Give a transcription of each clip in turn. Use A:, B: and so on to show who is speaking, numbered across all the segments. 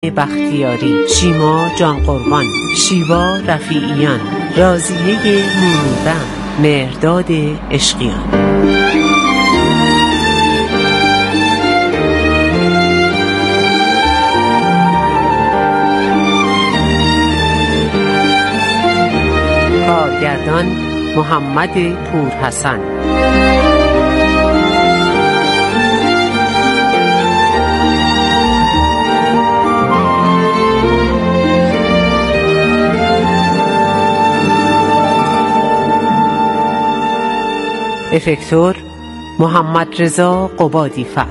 A: بختیاری، شیما جان قربان، شیوا رفیعیان، راضیه مونورم، مهرداد عشقیان. کارگردان محمد پورحسن. افکتور محمد رضا قبادی فر.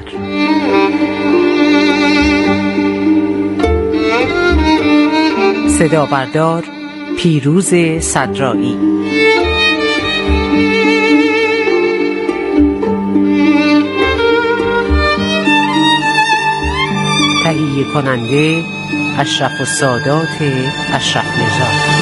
A: صدا بردار پیروز صدرایی. تهیه کننده اشرف السادات اشرف نژاد.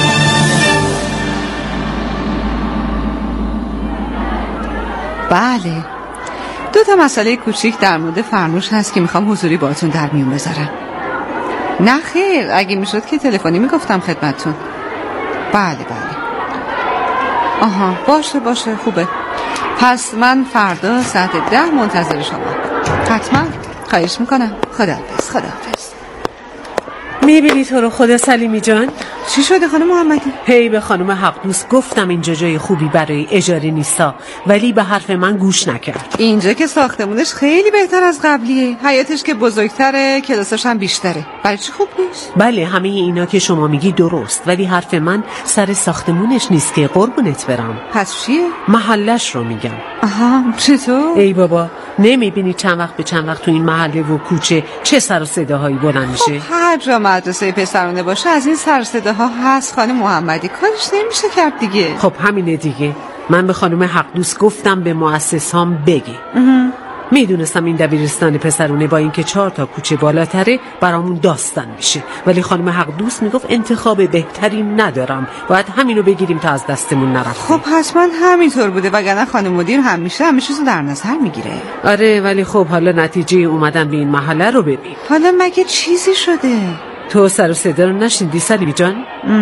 B: بله، 2 مسئله کوچیک در مورد فرنوش هست که میخوام حضوری باهاتون در میون بذارم. نه خیر، اگه میشد که تلفنی میگفتم خدمتتون. بله. آها، باشه خوبه. پس من فردا ساعت 10 منتظر شما. حتما. خواهش میکنم. خداحافظ.
A: میبینی تو رو خدا سلیمی جان؟
B: چی شده خانم محمدی؟
A: هی به خانم حقدوست گفتم اینجا جای خوبی برای اجاره نیستا، ولی به حرف من گوش نکرد.
B: اینجا که ساختمونش خیلی بهتر از قبلیه، حیاتش که بزرگتره، کلاساش هم بیشتره. برای چی خوب نیست؟
A: بله، همه اینا که شما میگی درست، ولی حرف من سر ساختمونش نیست که قربونت برم.
B: پس چیه؟
A: محلش رو میگم.
B: آها، چطور؟
A: ای بابا، نمیبینی چند وقت تو این محله و کوچه چه سر و صداهایی بلند میشه؟
B: خب هر جا مدرسه پسرانه باشه از این سر و صداها هست خانم محمدی، کارش نمیشه کرد دیگه.
A: خب همینه دیگه. من به خانم حقدوست گفتم به مؤسسام بگی. میدونستم این دبیرستان پسرونه با اینکه 4 تا کوچه بالاتره برامون داستان میشه، ولی خانم حقدوست میگفت انتخاب بهتری ندارم، باید همینو بگیریم تا از دستمون نرفته.
B: خب حتما همینطور بوده، وگرنه خانم مدیر همیشه چیزو در نظر میگیره.
A: آره، ولی خب حالا نتیجه اومدن به این محله رو ببین.
B: حالا مگه چیزی شده؟
A: تو سر و صدا رو نشنیدی سلیمی جان؟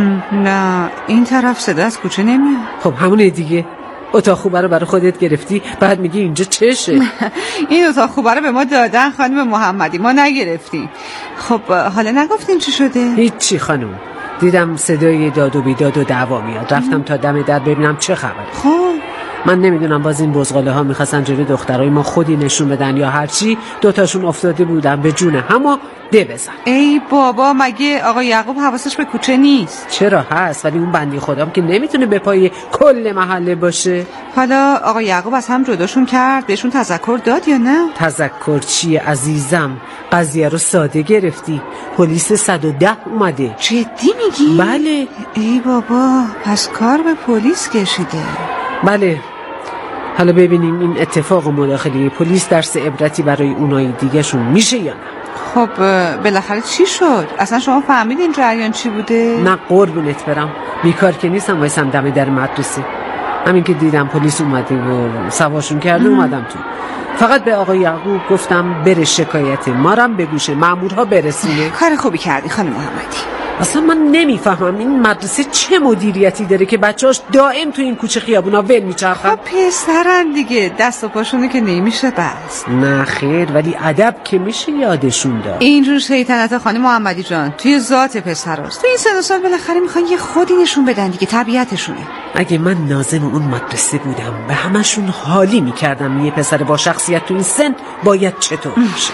B: نه، این طرف صدا از کوچه نمیاد.
A: خب همونه دیگه. اتاق خوبه رو برای خودت گرفتی، بعد میگی اینجا چشه؟
B: این اتاق خوبه رو به ما دادن خانم محمدی، ما نگرفتیم. خب حالا نگفتین چی شده؟
A: هیچی خانم. دیدم صدای داد و بیداد و دعوا میاد، رفتم تا دم در ببینم چه خبره.
B: خب
A: من نمیدونم باز این بزغاله ها میخواستن جلوی دخترای ما خودی نشون بدن یا هرچی، 2 تاشون افتاده بودن به جون همو بزن.
B: ای بابا، مگه آقا یعقوب حواسش به کوچه نیست؟
A: چرا هست، ولی اون بندی خودم که نمیتونه به پای کل محله باشه.
B: حالا آقا یعقوب از هم جداشون کرد، بهشون تذکر داد یا نه؟
A: تذکر چیه عزیزم؟ قضیه رو ساده گرفتی. پلیس 110 اومده.
B: جدی میگی؟
A: بله.
B: ای بابا، پس کار به پلیس کشیده.
A: بله. حالا ببینیم این اتفاق و مداخله پلیس درس عبرتی برای اونای دیگه شون میشه یا نه.
B: خب بالاخره چی شد؟ اصلا شما فهمیدین جریان چی بوده؟
A: نه قربونت برم، بیکار که نیستم وایسم دم در مدرسه. همین که دیدم پلیس اومده و سوارشون کرده اومدم تو. فقط به آقای یعقوب گفتم بره شکایت ما رو به گوش مامورها برسونه.
B: کار خوبی کردی خانم محمدی.
A: اصلا من نمیفهمم این مدرسه چه مدیریتی داره که بچه‌هاش دائم تو این کوچه خیابونا ول میچرخن.
B: خب پسرن دیگه، دست و پاشونه که نمیشه بس.
A: نه خیر، ولی ادب که میشه یادشون داد.
B: اینجور شیطنت خانم محمدی جان توی ذات پسراست. تو این سن و سال بالاخره میخوان یه خودی نشون بدن دیگه، طبیعتشونه.
A: اگه من ناظم اون مدرسه بودم به همشون حالی میکردم یه پسر با شخصیت تو این سن باید چطور باشه.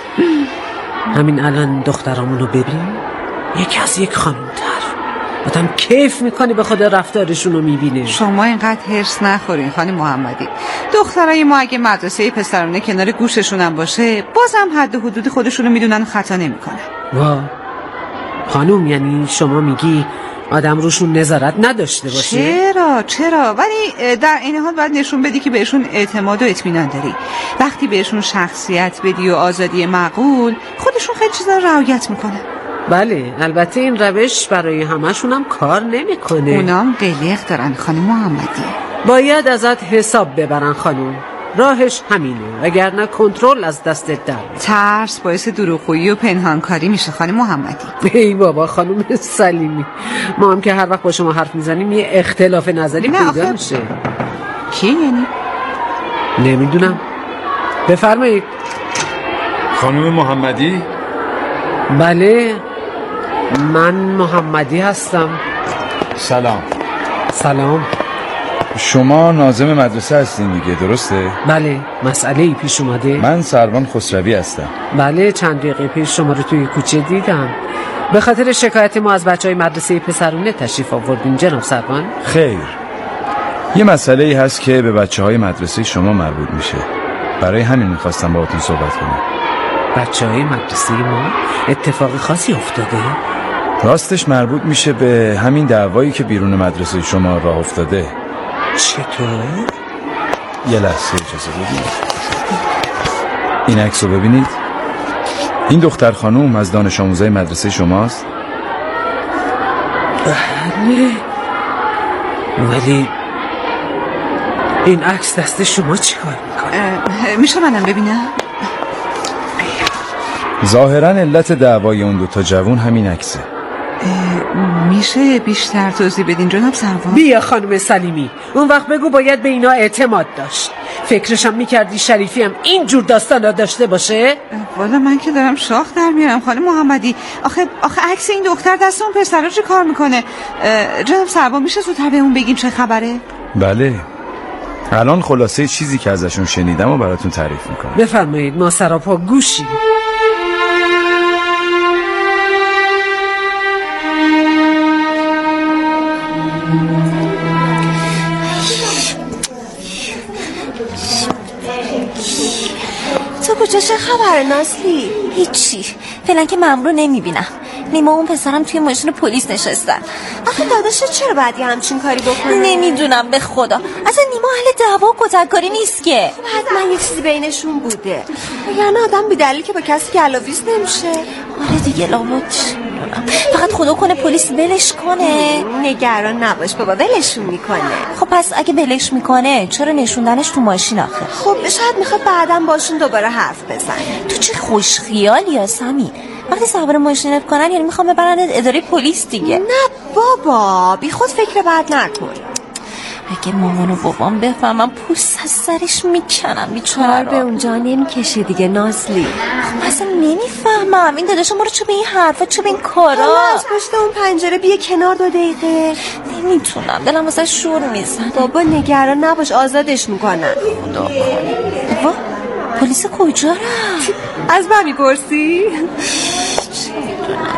A: همین الان دخترامونو ببین، یکی از یک خانومتر. آدم کیف میکنه به خدا رفتارشون رو میبینه.
B: شما اینقدر هرس نخورین خانم محمدی. دخترای ما اگه مدرسه پسرانه کنار گوششون هم باشه بازم حد و حدود خودشون رو میدونن، خطا نمیکنن.
A: وا خانوم، یعنی شما میگی آدم روشون نظارت نداشته باشه؟
B: چرا ولی در این حال باید نشون بدی که بهشون اعتماد و اطمینان داری. وقتی بهشون شخصیت بدی و آزادی معقول، خودشون خیلی چیزا رو رعایت میکنن.
A: بله، البته این روش برای همشون هم کار نمیکنه.
B: اونام قلق دارن خانم محمدی.
A: باید ازت حساب ببرن خانوم. راهش همینه، وگرنه کنترل از دستت در میره.
B: ترس باعث دروغگویی و پنهانکاری میشه خانم محمدی.
A: ای بابا خانم سلیمی، ما هم که هر وقت با شما حرف میزنیم یه اختلاف نظری پیدا میشه.
B: کی یعنی؟
A: نمیدونم. بفرمایید.
C: خانم محمدی؟
A: بله، من محمدی هستم.
C: سلام.
A: سلام.
C: شما ناظم مدرسه هستین دیگه، درسته؟
A: بله. مسئله‌ای پیش اومده؟
C: من سروان خسروی هستم.
A: بله، چند دقیقه پیش شما رو توی کوچه دیدم. به خاطر شکایت ما از بچهای مدرسه پسرونه تشریف آوردین جناب سروان؟
C: خیر، یه مسئله‌ای هست که به بچه‌های مدرسه شما مربوط میشه. برای همین می‌خواستم باهاتون صحبت کنم.
A: بچه‌های مدرسه ما اتفاق خاصی افتاده؟
C: راستش مربوط میشه به همین دعوایی که بیرون مدرسه شما راه افتاده.
A: چطور؟
C: یه لحظه اجازه بدید. این عکس رو ببینید. این دختر خانوم از دانش آموزای مدرسه شماست؟
A: بله. ولی این عکس دست شما چیکار میکنه؟
B: میشه منم ببینم؟
C: ظاهرا علت دعوای اون دوتا جوون همین عکسه.
B: میشه بیشتر توضیح بدین جناب سروان؟
A: بیا خانم سلیمی، اون وقت بگو باید به اینا اعتماد داشت. فکرشم میکردی شریفی هم اینجور داستان را داشته باشه؟
B: والا من که دارم شاخ در میارم خانم محمدی. آخه عکس این دختر دست اون پسرا چه کار میکنه؟ جناب سروان میشه زودتر به اون بگین چه خبره؟
C: بله، الان خلاصه چیزی که ازشون شنیدم و براتون تعریف میکنم.
A: بفرمایید، ما سراپا گوشیم.
D: تو کجا چه خبره نازلی؟ هیچی، فعلا که مامورو نمیبینم. نیما اون پسرم توی ماشین پلیس نشستن.
E: آخه داداشت چرا باید یه همچین کاری بکنه؟
D: نمیدونم به خدا، اصلا نیما اهل دعوا و کتککاری نیست که.
E: حتما یه چیزی بینشون بوده، وگرنه آدم بی‌دلیل که با کسی گلاویز نمیشه.
D: آره دیگه لابد. فقط خدا کنه پلیس ولش کنه.
E: نگران نباش بابا، ولشون میکنه.
D: خب پس اگه ولش میکنه چرا نشوندنش تو ماشین آخه؟
E: خب شاید میخواد بعدم باشون دوباره حرف بزنه.
D: تو چه خوش خیالی یا سمی؟ وقتی سوار ماشینت کنن یعنی میخوام ببرنت اداره پلیس دیگه.
E: نه بابا، بی خود فکر بد نکن.
D: اگه مامان و بابام بفهمم پوست از سرش میکنم بیچاره.
E: به اونجا نمیکشه دیگه نازلی.
D: خب اصلا نمیفهمم این داداشم ما رو چه به این حرفا چه به این کارا.
E: از پشت اون پنجره بیا کنار 2 دقیقه.
D: نمیتونم، دلم واسه شور میزنه.
E: بابا نگران نباش، آزادش میکنن.
D: خدا کنه. بابا پلیس کجا رفت؟
E: از من میپرسی؟
D: چه میدونم.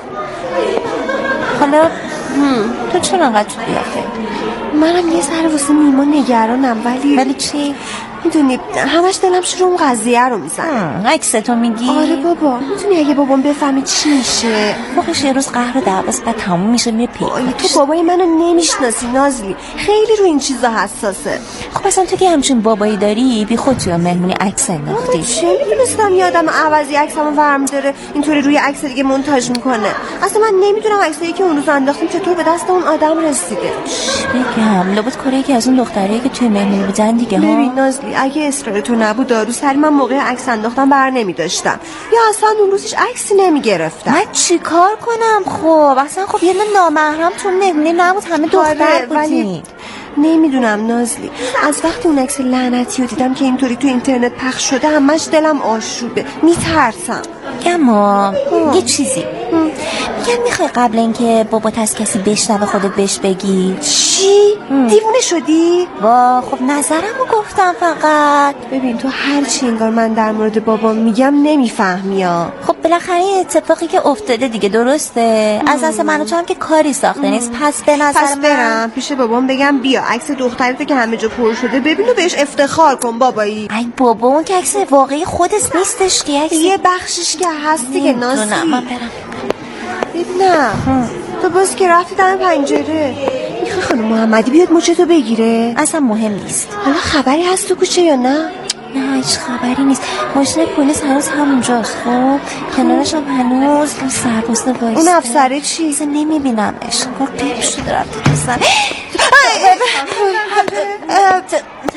D: حالا تو چرا انقدر تو قیافه؟
E: منم یه ذره واسه نیما نگرانم.
D: ولی چی؟
E: میدونی همش دلم شروع اون قضیه رو میزنه.
D: عکستو میگی؟
E: آره بابا، میدونی اگه بابام بفهمه چی میشه؟
D: واقعش یه روز قهر و دعواس بعد تموم میشه میره
E: تو بابای منو نمیشناسی نازلی، خیلی رو این چیزا حساسه.
D: خب اصلا تو که همچین بابایی داری بی خود توی مهمونی عکس انداختی.
E: چه میدونستم یه آدم عوضی عکسمو ورم داره اینطوری روی عکس دیگه مونتاژ میکنه. اصلا من نمیدونم عکسایی که اون روز انداختیم چطور به دست اون آدم رسیده.
D: بگم لابد کاری که از اون دختریه که توی مهمونی بودن دیگه ها.
E: ببین نازلی، اگه اصرار تو نبود دارو سری من موقع عکس انداختم بر نمی‌داشتم، یا اصلا اون روزش عکسی نمیگرفتم.
D: من چیکار کنم؟ خب اصلا خب یه نامحرم تو مهمونی نبود، همه دختر بودین.
E: نمیدونم نازلی، از وقتی اون عکس لعنتی رو دیدم که اینطوری تو اینترنت پخش شده همش دلم آشوبه، میترسم.
D: اما یه چیزی میگم، میخوای قبل اینکه بابات از کسی بشنوه خودت بهش بگی؟
E: چی؟ دیوونه شدی؟
D: خب نظرمو گفتم فقط.
E: ببین تو هر چی انگار من در مورد بابام میگم نمیفهمی ها.
D: خب بالاخره این اتفاقی که افتاده دیگه درسته. از دست من و تو هم که کاری ساخته نیست. پس به نظر
E: برم پیش بابام بگم بیا عکس دخترت که همه جا پر شده ببین و بهش افتخار کن بابایی.
D: ای بابا اون که عکس واقعی خودت نیستش که، عکس
E: یه بخشش که هست دیگه نازلی.
D: من برم.
E: ببینم تو باز که رفتی در پنجره میخوای خانم محمدی بیاد مچتو بگیره؟
D: اصلا مهم نیست.
E: حالا خبری هست تو کوچه یا نه؟
D: نه هیچ خبری نیست. ماشین پلیس هنوز همونجاست. خب کنارش هم هنوز سرپوست وایسته.
E: اون افسره چی؟
D: اصلا نمیبینمش. قیب شده رفته تو زن.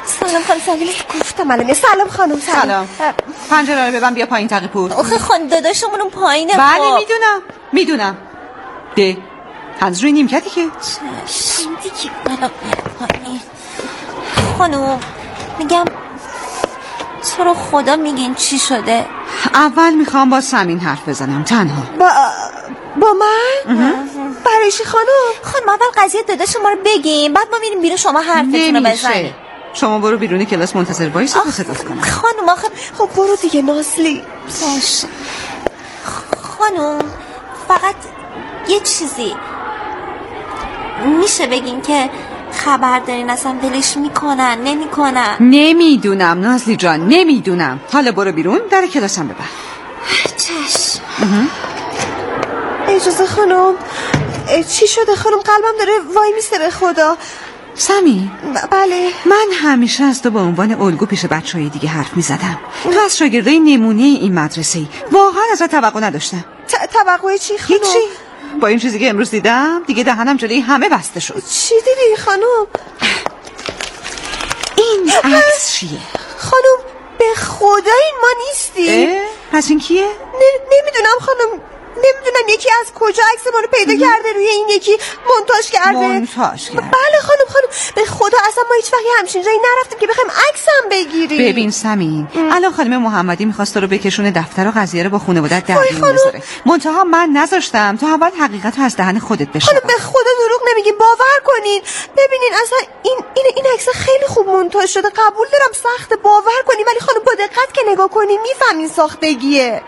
E: سلام خانم سلیمی گفتم الان. سلام خانم.
B: سلام. پنجره رو ببند بیا پایین تقی پور.
D: آخه خانم داداشمون اون پایینه.
B: بله میدونم ده هنوز روی نیمکتی که
D: دیگه بالا پایین. خانم میگم تو رو خدا میگین چی شده؟
B: اول میخوام با سمین حرف بزنم تنها.
E: با من؟ برای چی خانم
D: اول قضیه داداش ما رو بگیم بعد ما میریم بیرون شما حرفتون رو بزنید.
B: شما برو بیرون کلاس منتظر وایس تا صدات کنم.
D: خانم آخه
E: خب برو دیگه نازلی.
D: باشه خانم فقط یه چیزی میشه بگین که خبر دارین اصلا ولش میکنن نمیکنن؟
B: نمیدونم نازلی جان نمیدونم. حالا برو بیرون در کلاسم ببر.
D: چشم.
E: اجازه خانم. چی شده خانم؟ قلبم داره وای میسته به خدا.
B: سمی
E: بله
B: من همیشه از تو به عنوان الگو پیش بچهای دیگه حرف میزدم. تو از شاگردای نمونه این مدرسه‌ای. واقعا ازت توقع نداشتم.
E: توقع چی خانم؟
B: هیچی. با این چیزی که امروز دیدم دیگه دهنم جلوی همه بسته شد.
E: چی دیدی خانم؟
B: این عکس چیه؟
E: خانم به خدا این ما نیستی.
B: پس این کیه؟
E: نمیدونم خانم. نمیدونم یکی از کجا عکس ما رو پیدا کرده روی این یکی مونتاژ کرده. بله خانم به خدا اصلا ما هیچ وقت همچین جایی نرفتیم که بخوایم عکسم بگیریم.
B: ببین سمین الان خانم محمدی می‌خواست تو رو بکشونه دفتر و قضیه رو با خانواده‌ات در میون بذاره. منتها من نذاشتم تو اول حقیقت رو از دهن خودت بشنوی.
E: خانم به خدا دروغ نمیگیم باور کنین. ببینین اصلا این عکس خیلی خوب مونتاژ شده. قبول دارم سخت باور کنین ولی خانم با دقت که نگاه کنین میفهمین ساختگیه.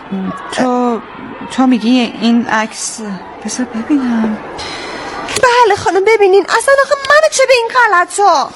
B: تو میگی این عکس بذار ببینم.
E: بله خانم ببینین اصلا آخه منو چه به این غلطا.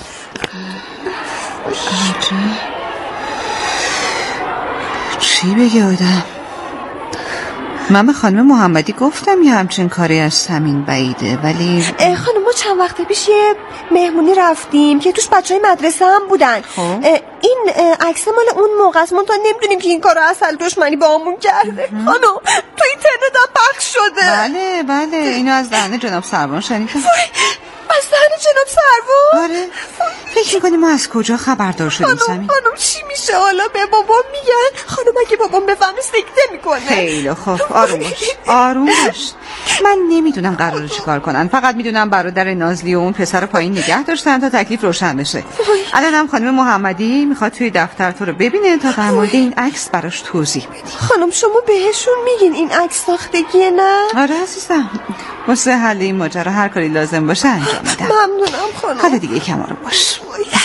B: چی بگه آدم؟ من به خانم محمدی گفتم یه همچین کاری از سمین بعیده ولی
E: خانم ما چند وقت پیش یه مهمونی رفتیم که توش بچهای مدرسه هم بودن. این عکس مال اون موقع است. ما تا نمیدونیم که این کارو اصل دشمنی با همون کرده. خانم تو اینترنت هم پخش شده.
B: بله اینو از دهن جناب سروان شنیدم.
E: از دهن جناب سروان؟
B: آره. فکر می‌کنی ما از کجا خبردار شدیم سمین؟
E: خانم چی میشه حالا؟ به بابام میگن. خانم اگه بابام بفهمه سکته میکنه.
B: خیلی خوب آروم باش. من نمیدونم قراره چیکار کنن. فقط میدونم برادر نازلی و اون پسر پایین نگه داشتن تا تکلیف روشن بشه. الانم خانم محمدی میخواد توی دفتر تو رو ببینه تا در مورد این عکس براش توضیح بدی.
E: خانم شما بهشون میگین این عکس ساختگیه نه؟
B: آره عزیزم. واسه حل این ماجرا هر کاری لازم باشه انجام میدم.
E: ممنونم خانم.
B: حالا دیگه یکم آروم باش.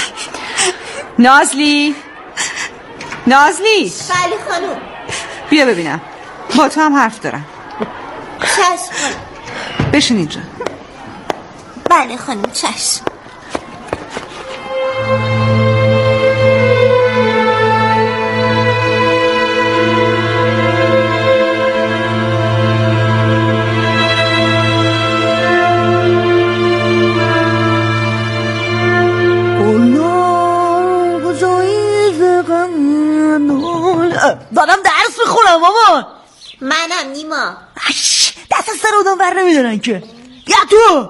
B: نازلی
D: بله خانم.
B: بیا ببینم با تو هم حرف دارم.
D: چشم.
B: بشین اینجا.
D: بله خانم چشم.
F: دارم درس بخونم مامان.
D: منم نیما.
F: دست از سر آدم بر نمیدارن که. یا تو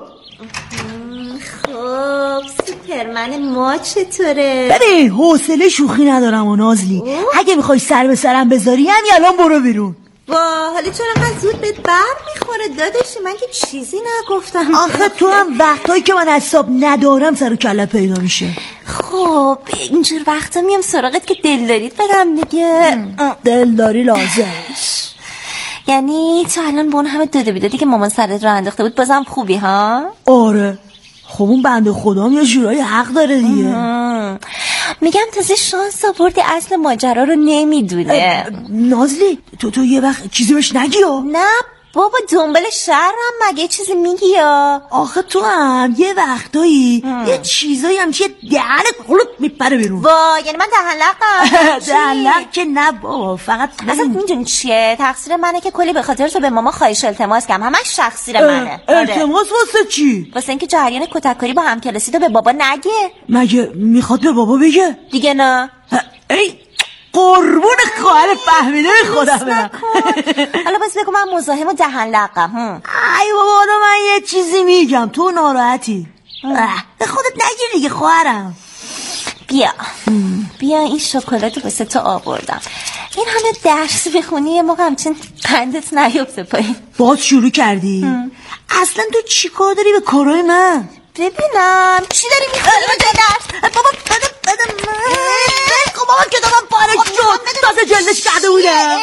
D: خب سوپرمن ما چطوره؟
F: ببین حوصله شوخی ندارم و نازلی اگه میخوای سر به سرم بذاری همین الان برو بیرون.
D: حالا چرا انقدر زود بهت بر میخوره داداشی؟ من که چیزی نگفتم.
F: آخه تو هم وقتایی که من حساب ندارم سر و کله پیدا میشه.
D: خب اینجور وقتا میام سراغت که دلداریت بدم دیگه.
F: دلداری لازم.
D: یعنی تو الان با اون همه داده بیدادی که مامان سرت رو انداخته بود بازم خوبی ها؟
F: آره خب اون بنده خودم یه جورایی حق داره دیگه.
D: میگم تازه شانس آوردی اصل ماجرا رو نمیدونه.
F: نازلی تو یه وقت چیزی بهش نگی ها؟
D: نه بابا دنبال شرم مگه چیزی میگی یا؟
F: آخه تو هم یه وقتایی یه چیزایی هم که دهنت قلوب میپره بیرون.
D: یعنی من دهن لقم؟
F: دهن لق که نه بابا فقط
D: اصلا میدونی چیه؟ تقصیر منه که کلی به خاطر تو به ماما خواهش التماس کردم. همش شخصیر منه.
F: التماس واسه چی؟
D: واسه اینکه جریان کتککاری با همکلاسی تو به بابا نگه.
F: مگه میخواد به بابا بگه؟
D: دیگه نه.
F: ای قربون خواهر فهمیده خودم برم.
D: حالا بس بگو من مزاحم و دهن لقم.
F: ای بابا من یه چیزی میگم تو ناراحتی. به خودت نگیر دیگه خواهرم.
D: بیا این شکلات واسه تو آوردم. این همه درس میخونی یه موقع همچین قندت نیفته پایین.
F: باز شروع کردی؟ اصلا تو چی کار داری به کارهای من؟
D: ببینم چی داری میخونی به درس؟ بابا بده من.
F: بابا کتابم پارش شد، تازه جلدش کرده بودم.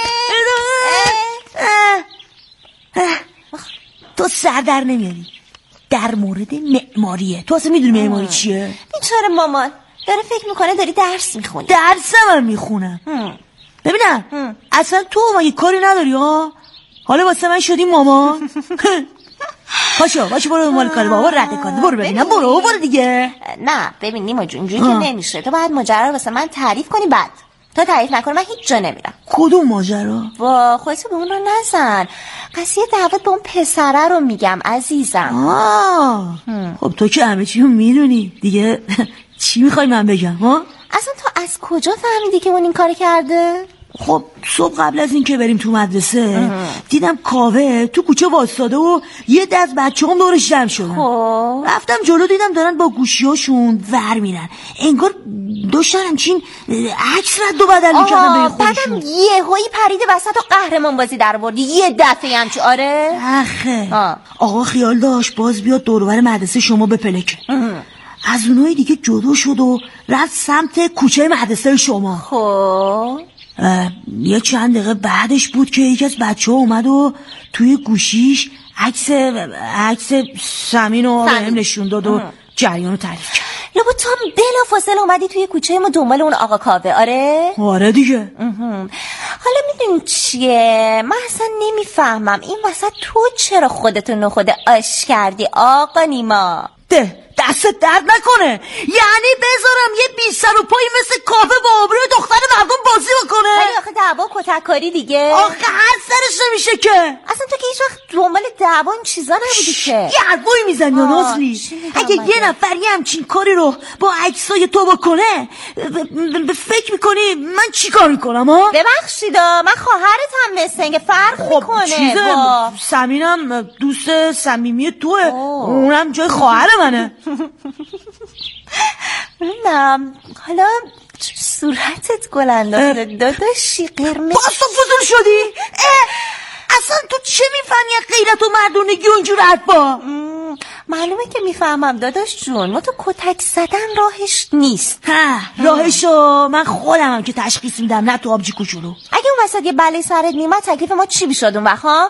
F: تو سر در نمیاری. در مورد معماریه. تو اصلا میدونی معماری چیه؟
D: بیچاره مامان داره فکر میکنه داری درس میخونی.
F: درسم هم میخونم. ببینم اصلا تو مگه کاری نداری ها؟ حالا واسه من شدی مامان. باشه برو مال کار بابا رد کنه. برو ببینم برو دیگه.
D: نه ببین نیما جون اینجوری که نمیشه. تو باید ماجرا رو واسه من تعریف کنی. بعد تا تعریف نکنی من هیچ جا نمیرم.
F: کدوم ماجرا؟
D: وا خودتو به اون رو نزن. قضیه دعوت به اون پسره رو میگم عزیزم.
F: خب تو که همه چی رو میدونی دیگه. چی میخوای من بگم ها؟
D: اصلا تو از کجا فهمیدی که اون این کار کرده؟
F: خب صبح قبل از این که بریم تو مدرسه دیدم کاوه تو کوچه واسطاده و یه دست بچه هم دورش جمع شدن. رفتم جلو دیدم دارن با گوشیاشون ور میرن. انگار داشتن همچین عکس رد و بدل میکردن به خودشون.
D: بعدم یهویی پریده وسط و قهرمان بازی در آوردی یه دفعه همچی. آره
F: آخه آقا خیال داشت باز بیاد دور و بر مدرسه شما بپلکه. از اونای دیگه جدا شد و رفت سمت کوچه مدرسه شما.
D: خب
F: یه چند دقیقه بعدش بود که یکی از بچه ها اومد و توی گوشیش عکس سمین رو بهم نشون داد و جریان رو تعریف کرد.
D: لابا تو هم بلافاصله اومدی توی کوچه ما دنبال اون آقا کاوه؟
F: آره دیگه.
D: حالا میدونی چیه من اصلا نمیفهمم این وسط تو چرا خودتو نخود آش کردی آقا نیما؟
F: دست درد نکنه. یعنی بذارم یه بی سر و پایی مثل کافه با آبروی دختر مردم بازی بکنه؟
D: ولی آخه دعوا کتککاری دیگه.
F: آخه هر سرش نمیشه که.
D: اصلا تو که هیچ وقت دنبال دعوا این چیزا نبودی که.
F: یه حرفایی میزنی یا نازلی؟ اگه یه نفر یه همچین کاری رو با عکسای تو بکنه فکر میکنی من چی کار میکنم ها؟
D: ببخشیدا من خواهرتم مثل فرق میکنه.
F: چیزه سمینم دوست صمیمی توه. اونم جای خواهر منه.
D: نه حالا صورتت گل انداخته داداشی قرمز.
F: باز تو فضول شدی؟ اصلا تو چه میفهمی غیرت و مردونگی و اینجور حرفا؟
D: معلومه که میفهمم داداش جون. ما تو کتک زدن راهش نیست.
F: راهشو من خودمم که تشخیص میدم نه تو آبجی کوچولو.
D: اگه اون وسط یه بله سرت میومد تکلیف ما چی میشد اون وقت ها؟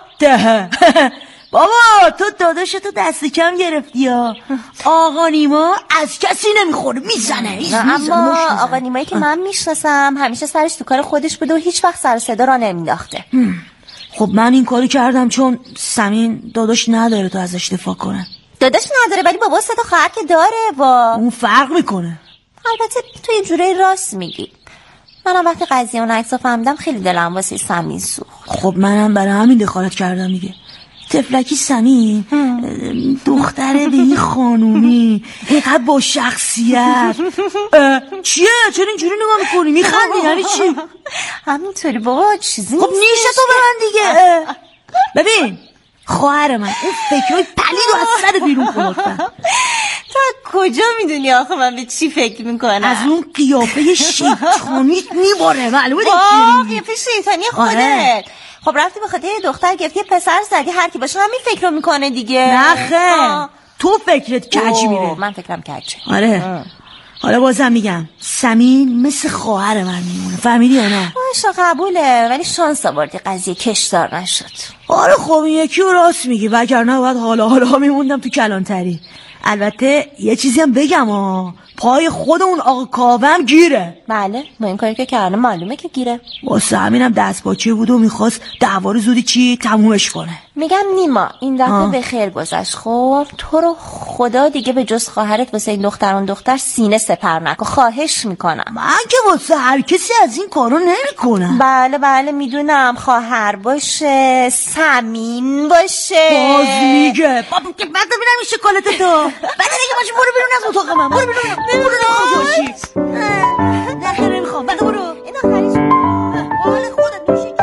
F: بابا تو داداشتو دست کم گرفتی یا آقا نیما از کسی نمیخوره میزنه.
D: اما آقا نیمایی که من میشناسم همیشه سرش تو کار خودش بوده و هیچ وقت سر صدا را نمینداخته.
F: خب من این کاری کردم چون سمین داداش نداره تو ازش دفاع کنه.
D: داداش نداره ولی بابا سه تا خواهر که داره.
F: اون فرق میکنه.
D: البته تو یه جوری راست میگی. منم وقتی قضیه اون عکسو فهمیدم خیلی دلم واسه سمین سوخت.
F: خب منم برای همین دخالت کردم دیگه. تفلکی سمین دختره به این خانومی اینقدر با شخصیت. چیه؟ چرا اینجوری نگاه میکنی؟ میخندی یعنی چی؟
D: همینطوری بابا چیزی
F: خب نیشه تو به من دیگه. ببین خواهر من اون فکرهای پلید رو از سر بیرون کنه.
D: تو کجا میدونی آخه من به چی فکر میکنم؟
F: از اون قیافه شیطانیت میباره. معلومه
D: قیافه شیطانی خودت. خب رفتی به خاطر یه دختر گرفتی یه پسر زدی هر کی باشه همین فکر رو میکنه دیگه.
F: نخه تو فکرت کج میره.
D: من فکرم کج.
F: آره حالا بازم میگم سمین مثل خواهر من میمونه. فهمیدی یا نه؟
D: باشه قبوله ولی شانس آوردی قضیه کشدار نشد.
F: آره خب این یکی رو راست میگی وگرنه باید حالا میموندم تو کلانتری. البته یه چیزی هم بگم پای خود اون آقا کاوه گیره.
D: بله با این کاری که کرده معلومه که گیره.
F: واسه همینم دست باچه بود و میخواست دعوا رو زودی تمومش کنه.
D: میگم نیما این دفعه به خیر گذشت. خب تو رو خدا دیگه به جز خواهرت واسه این دختر سینه سپر نکن خواهش میکنم.
F: من که واسه هر کسی از این کارو نمیکنم.
D: بله میدونم خواهر باشه سمین باشه.
F: باز میگه بعد ببینم این شکلات تو بعد دیگه باشه برو بیرون از اتاق من. برو بیرون برو باشی. نه خیلی نمیخوام. بعد برو
D: این آخریش
F: حال خودت توشی.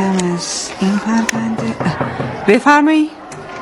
B: بگیرم از این پرونده. بفرمایید.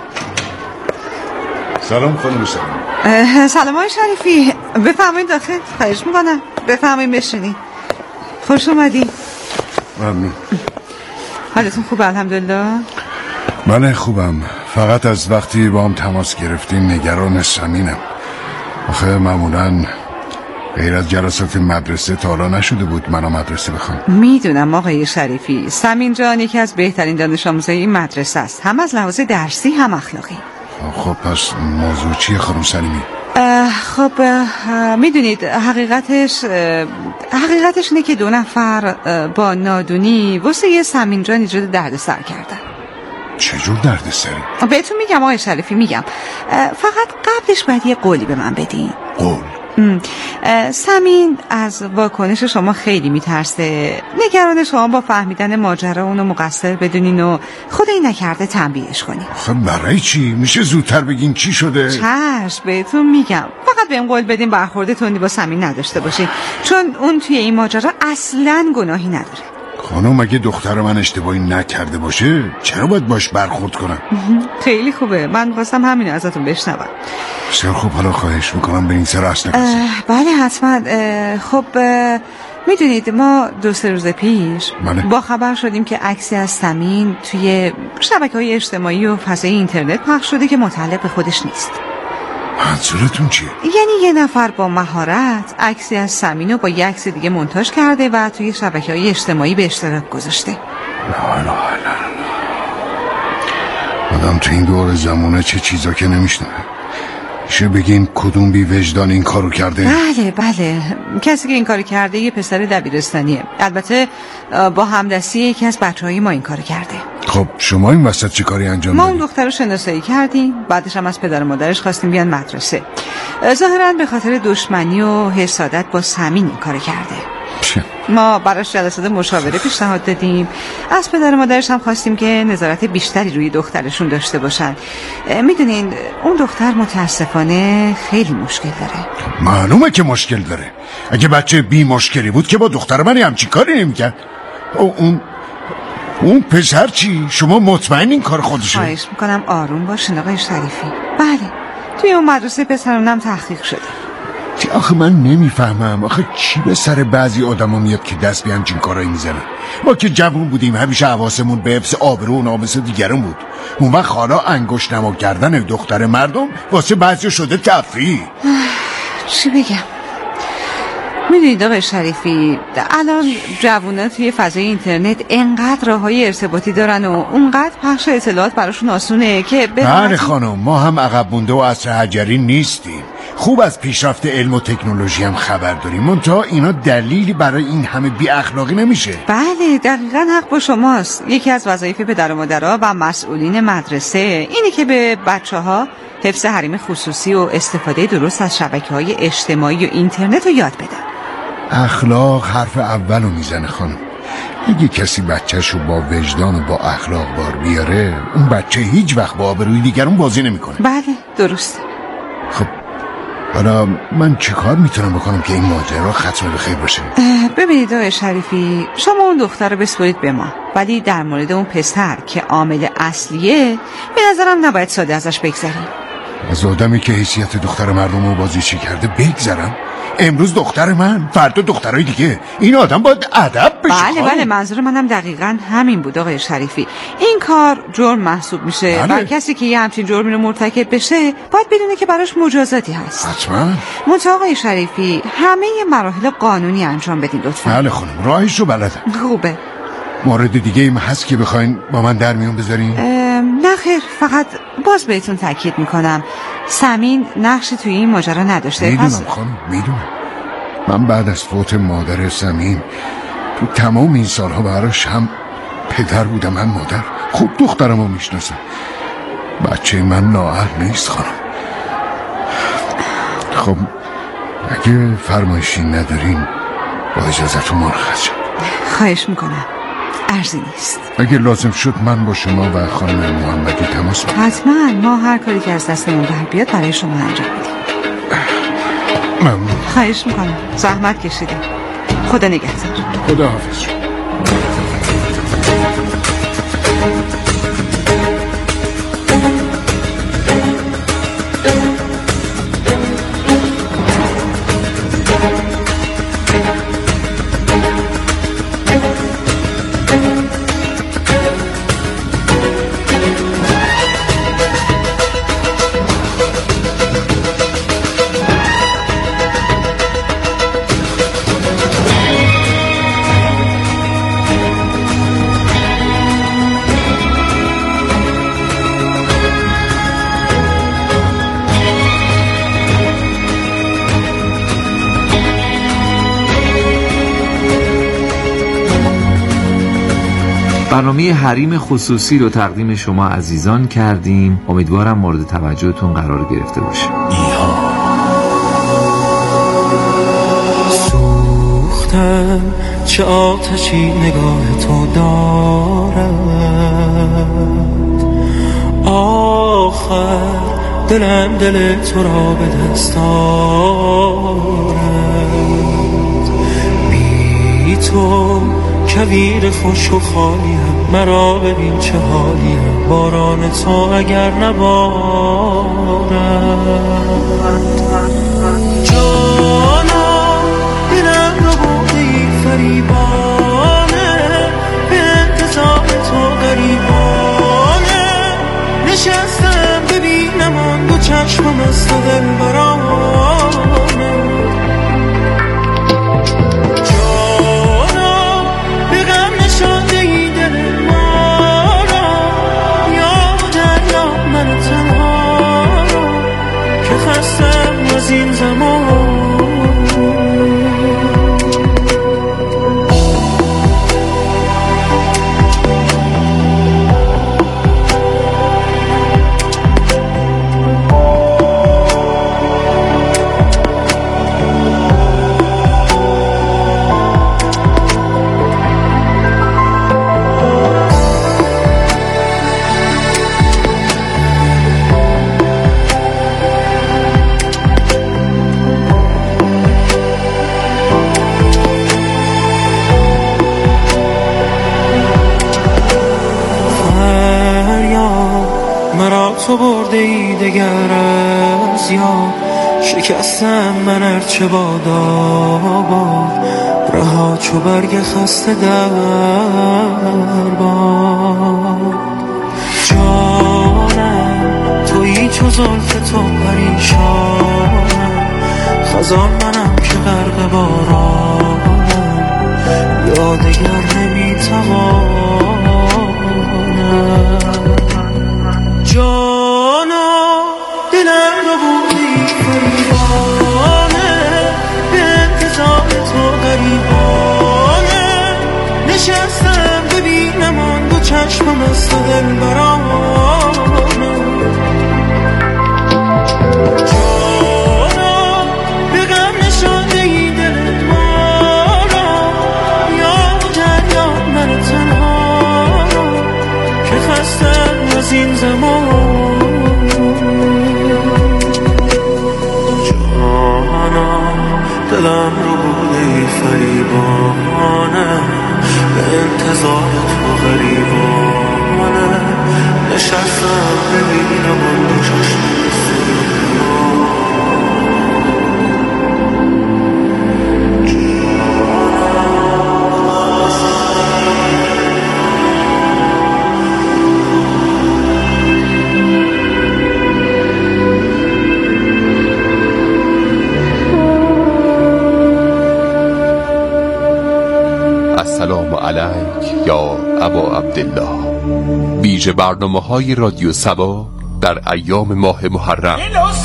G: سلام خانم سلام.
B: سلام آقای شریفی، بفرمایید داخل. خواهش میکنم بفرمایید بشینید. خوش اومدی.
G: ممنون.
B: حالتون خوبه الحمدلله؟
G: بله خوبم، فقط از وقتی با هم تماس گرفتیم نگران سمینم. آخه معمولا غیر از جلسات مدرسه تا حالا نشده بود منو مدرسه بخوام.
B: میدونم آقای شریفی، سمین جان یکی از بهترین دانش آموزای این مدرسه است، هم از لحاظ درسی هم اخلاقی.
G: خب پس موضوع چیه خانم سلیمی؟
B: خب میدونید حقیقتش اینه که 2 نفر با نادونی واسه یه سمین جان ایجاد دردسر کردن.
G: چجور دردسری؟
B: بهتون میگم آقای شریفی، میگم فقط قبلش باید یه قولی به من بدین.
G: قول؟
B: سمین از واکنش شما خیلی میترسه، نگران شما با فهمیدن ماجرا اونو مقصر بدونین و خدایی نکرده تنبیهش کنین.
G: خب برای چی؟ میشه زودتر بگین چی شده؟
B: چشم بهتون میگم، فقط بهم قول بدین برخورد تندی با سمین نداشته باشین، چون اون توی این ماجرا اصلاً گناهی نداره.
G: خانم اگه دختر من اشتباهی نکرده باشه چرا باید باش برخورد کنم؟
B: خیلی خوبه، من خواستم همینو ازتون بشنوم.
G: بسیار خوب، حالا خواهش میکنم به این سر اصلا
B: بله حتما. خب میدونید ما 2-3 روز پیش با خبر شدیم که عکسی از سمین توی شبکه‌های اجتماعی و فضای اینترنت پخش شده که متعلق به خودش نیست.
G: منظورتون چیه؟
B: یعنی یه نفر با مهارت عکسی از سمینو با یه عکس دیگه مونتاژ کرده و توی شبکه‌های اجتماعی به اشتراک گذاشته.
G: نه آدم تو این دور زمانه چه چیزا که نمیشنه. میشه بگین کدوم بی وجدان این کارو کرده؟
B: بله کسی که این کارو کرده یه پسر دبیرستانیه، البته با همدستی یکی از بچه‌های ما این کارو کرده.
G: خب شما این وسط چه کاری انجام
B: ما
G: دادید؟
B: اون دختر رو شناسایی کردیم، بعدش هم از پدر و مادرش خواستیم بیان مدرسه. ظاهراً به خاطر دشمنی و حسادت با سمین این کارو کرده. ما براش جلسات مشاوره پیشنهاد دادیم، از پدر و مادرش هم خواستیم که نظارت بیشتری روی دخترشون داشته باشن. میدونین اون دختر متاسفانه خیلی مشکل داره.
G: معلومه که مشکل داره، اگه بچه بی مشکلی بود که با دختر من همچین کاری نمی‌کرد. اون پسر چی؟ شما مطمئن این کار خودشه؟
B: خواهش میکنم آروم باشین آقای شریفی. بله توی اون مدرسه پسرمونم تحقیق شده.
G: آخه من نمیفهمم، آخه چی به سر بعضی آدما میاد که دست به همچین کارایی میزنن؟ ما که جوون بودیم همیشه حواسمون به حفظ آبرو و ناموس دیگران بود. اون وقت حالا انگشت نما کردن دختر مردم واسه بعضی شده تفریح.
B: چی بگم؟ میدونید آقای شریفی الان جوونا توی فضای اینترنت انقدر راههای ارتباطی دارن و اونقدر پخش اطلاعات براشون آسونه که
G: بله خانم، ما هم عقب مونده و عصر حجری نیستیم. خوب از پیشرفت علم و تکنولوژی هم خبر داریم، منتها اینا دلیلی برای این همه بی اخلاقی نمیشه.
B: بله دقیقاً حق با شماست. یکی از وظایف پدر و مادرها و مسئولین مدرسه اینه که به بچه‌ها حفظ حریم خصوصی و استفاده درست از شبکه‌های اجتماعی و اینترنت رو یاد بدن.
G: اخلاق حرف اولو میزنه خانم. اگه کسی بچه‌شو با وجدان و با اخلاق بار بیاره، اون بچه هیچ وقت با آبروی دیگرون بازی نمیکنه.
B: بله درست.
G: خب حالا من چه کار میتونم بکنم که این ماجرا ختم به خیر باشه؟
B: ببینید آقای شریفی، شما اون دختر رو بسپرید به ما، ولی در مورد اون پسر که عامل اصلیه به نظرم نباید ساده ازش بگذریم.
G: از آدمی که حیثیت دختر مردم رو بازیچی کرده بگذرم؟ امروز دختر من، فردا دخترای دیگه. این آدم باید ادب بشه.
B: بله منظور منم دقیقاً همین بود آقای شریفی. این کار جرم محسوب میشه و کسی که یه همچین جرمی رو مرتکب بشه باید بدونه که براش مجازاتی هست.
G: حتما.
B: منتها آقای شریفی همه مراحل قانونی انجام بدین لطفاً.
G: بله خانم، راهش رو بلدم.
B: خوبه.
G: مورد دیگه ایم هست که بخواین با من در میون بذارین؟
B: نه خیر، فقط باز بهتون تاکید میکنم سمین نقشی توی این ماجرا نداشته.
G: میدونم خانم، میدونم. من بعد از فوت مادر سمین تو تمام این سالها براش هم پدر بودم هم مادر. خوب دخترمو میشناسم. بچه من نااهل نیست خانم. خب اگه فرمایشی ندارین با اجازتون مرخص شم.
B: خواهش میکنم، ارزی نیست.
G: اگه لازم شد من با شما و خانم محمدی تماس بگیرم.
B: حتما، ما هر کاری که از دستمون در بیاد برای شما انجام میدیم.
G: ممنون.
B: خواهش میکنم، زحمت کشیدیم. خدا نگهدار.
G: خدا حافظ.
H: برنامه حریم خصوصی رو تقدیم شما عزیزان کردیم. امیدوارم مورد توجهتون قرار گرفته باشه.
I: سوختم چه آتشی نگاه تو دارد، آخر دلم دل تو را به دست آورد. بی تو کویر خوش و خالیم، مرا ببین چه حالیم، باران تو اگر نبارد. جانا دلم رو بودی فریبانه، به انتظار تو غریبانه، نشستم ببینم آن دو چشمم از تو دل برانه. جانا به غم نشانده ای دل ما را، یا دریا من تنها را که خستم از این زمان. مرا تو برده ای دگر از یاد، شکستم من ارچه باد آباد، رها چو برگ خسته در باد. جانم تویی چو زلف تو پریشانم، خزان منم که غرق بارانم، یا دگر نمیتوانم. جانا دلم رو بودی فریبانه، به انتظار تو غریبانه، نشستم ببینم آن دو چشمم از تو دل برانه. جانا به غم نشانده ای دل ما را، یا دریا من تنها را که خستم از این زمان. جانا دلم رو بودی فریبانه، به انتظار تو غریبانه، نشستم ببینم آن دو چشم
J: سلام علیک یا ابا عبدالله. ویژه برنامه‌های رادیو سبا در ایام ماه محرم.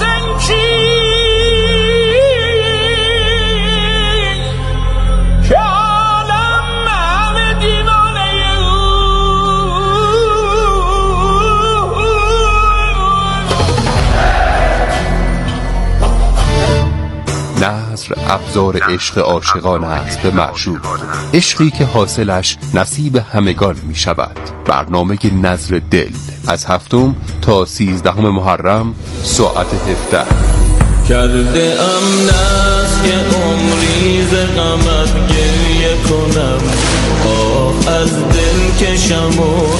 J: نظر ابزار عشق عاشقان است به معشوق، عشقی که حاصلش نصیب همگان می شود. برنامه نظر دل از 7 تا 13 محرم ساعت 17.
I: کرده ام نسل عمری ز غمت گریه کنم، آه از دل کشم و